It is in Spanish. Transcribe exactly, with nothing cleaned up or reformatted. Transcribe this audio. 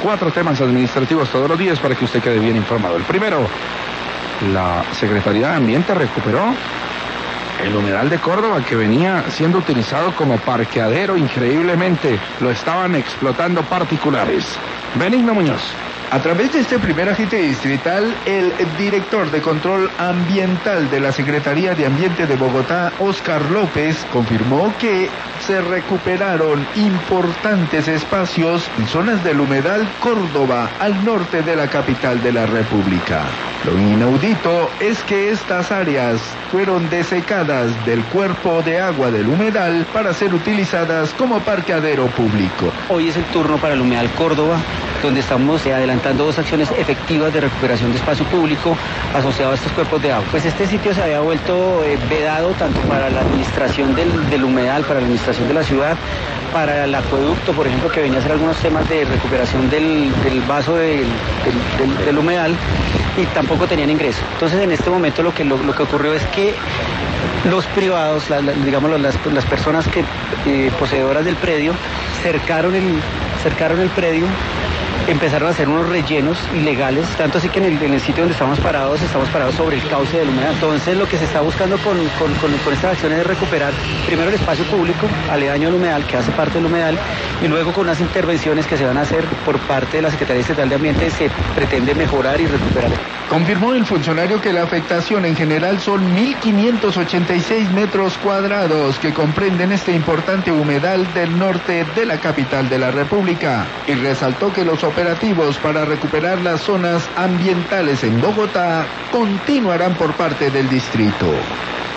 cuatro temas administrativos todos los días para que usted quede bien informado. El primero, la Secretaría de Ambiente recuperó el humedal de Córdoba, que venía siendo utilizado como parqueadero. Increíblemente lo estaban explotando particulares. Benigno Muñoz. A través de este primer agente distrital, el director de control ambiental de la Secretaría de Ambiente de Bogotá, Óscar López, confirmó que se recuperaron importantes espacios en zonas del humedal Córdoba, al norte de la capital de la República. Lo inaudito es que estas áreas fueron desecadas del cuerpo de agua del humedal para ser utilizadas como parqueadero público. Hoy es el turno para el humedal Córdoba, donde estamos adelantando dos acciones efectivas de recuperación de espacio público asociado a estos cuerpos de agua. Pues este sitio se había vuelto eh, vedado tanto para la administración del, del humedal, para la administración de la ciudad, para el acueducto, por ejemplo, que venía a hacer algunos temas de recuperación del, del vaso del, del, del, del humedal, y tampoco tenían ingreso. Entonces, en este momento lo que, lo, lo que ocurrió es que los privados, la, la, digamos las, las personas que eh, poseedoras del predio, cercaron el, cercaron el predio, empezaron a hacer unos rellenos ilegales, tanto así que en el, en el sitio donde estamos parados, estamos parados sobre el cauce del humedal. Entonces lo que se está buscando con, con, con, con estas acciones es recuperar primero el espacio público aledaño al humedal, que hace parte del humedal, y luego con unas intervenciones que se van a hacer por parte de la Secretaría Estatal de Ambiente se pretende mejorar y recuperar. Confirmó el funcionario que la afectación en general son mil quinientos ochenta y seis metros cuadrados que comprenden este importante humedal del norte de la capital de la República, y resaltó que los operativos para recuperar las zonas ambientales en Bogotá continuarán por parte del distrito.